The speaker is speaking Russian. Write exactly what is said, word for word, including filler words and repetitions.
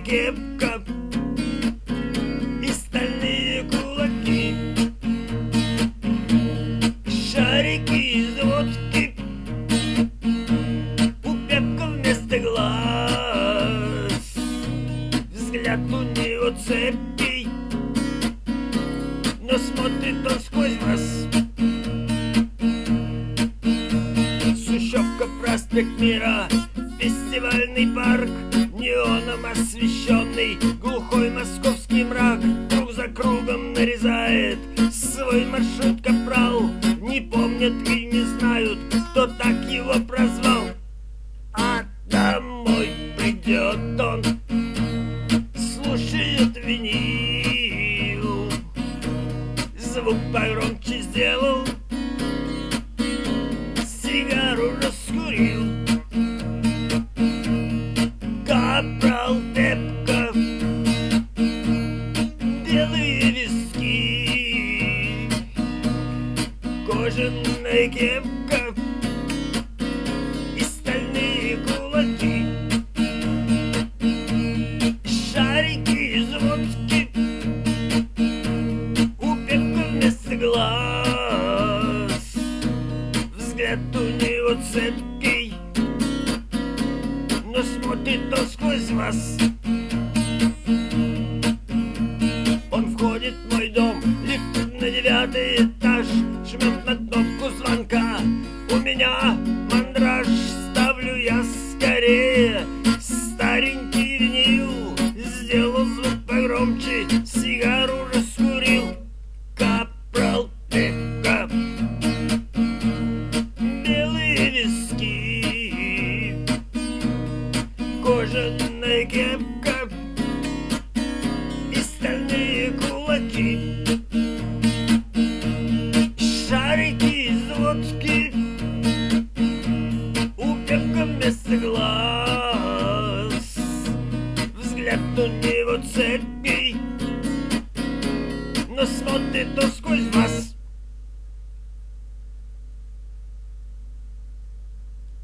кепка и стальные кулаки, шарики из водки, у Пепка вместо глаз, взгляд у него цепкий, но смотрит он сквозь вас. Сущевка, проспект Мира, фестивальный парк, неоном освещенный, глухой московский мрак круг за кругом нарезает свой маршрут капрал. Не помнят и не знают, кто так его прозвал. А домой придет он, слушает винил, звук погромче сделал, сигару раскурил. Капрал Пепка, белые виски, кожаная кепка и стальные кулаки, шарики из водки, у Пепка вместо глаз, взгляд у него цепкий, но смотрит он сквозь вас. Он входит в мой дом, лифт на девятый этаж, жмет на кнопку звонка. У меня мандраж, ставлю я скорее старенький винил, сделал звук погромче, сигару раскурил. Капрал Пепка, белые виски, кожаная кепка и стальные кулаки, шарики из водки, у Пепка вместо глаз, взгляд у него цепкий, но смотрит он сквозь вас.